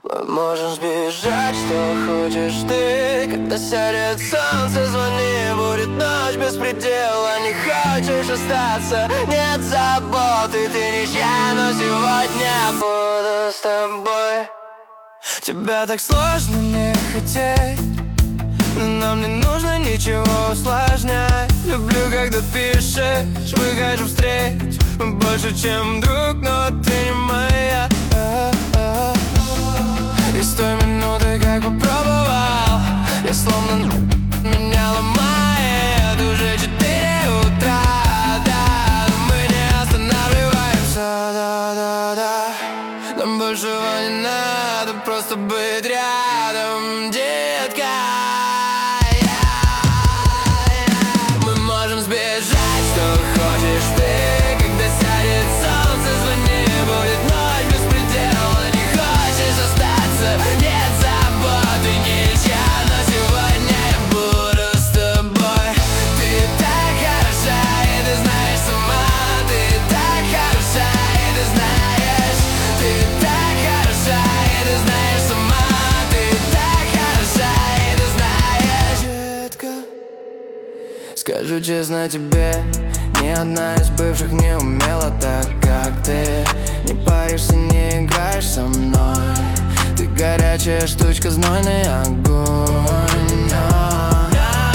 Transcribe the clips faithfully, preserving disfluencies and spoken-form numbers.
Мы можем сбежать, что хочешь ты. Когда сядет солнце, звони, будет ночь без предела. Не хочешь остаться, нет заботы, ты ничья, но сегодня буду с тобой. Тебя так сложно не хотеть, но нам не нужно ничего усложнять. Люблю, когда пишешь, выхожу встреч. Мы больше, чем друг, но ты не моя. И с той минуты, как попробовал, я словно меня ломает. Уже четыре утра, да, но мы не останавливаемся, да-да-да. Нам большего не надо, просто быть рядом, детка. Мы можем сбежать, что хочешь ты. Когда сядет солнце, звони, будет ночь без предела. Не хочешь остаться, нет заботы, ничья, но сегодня я буду с тобой. Ты так хороша, и ты знаешь сама. Ты так хороша, и ты знаешь. Ты так хороша, и ты знаешь сама. Ты так хороша, и ты знаешь, детка. Скажу честно тебе, ни одна из бывших не умела так, как ты. Не паришься, не играешь со мной. Ты горячая штучка, знойный огонь. Но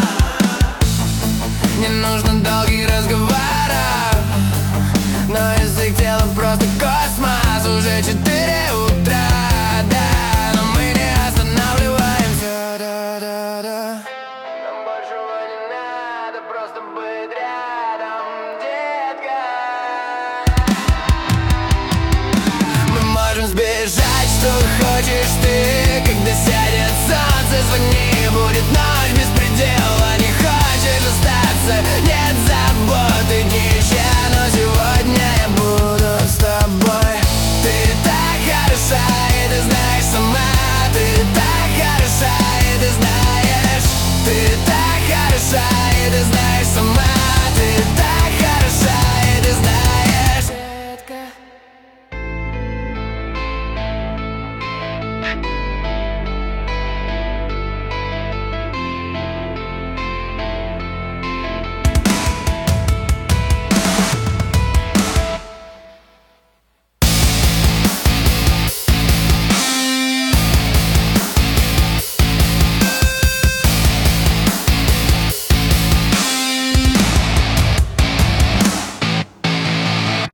не нужно долгих разговоров, но язык тела просто космос. Уже четыре утра, да, но мы не останавливаемся, да-да-да. Нам большего не надо, просто быть рядом, детка. Мы можем сбежать, что хочешь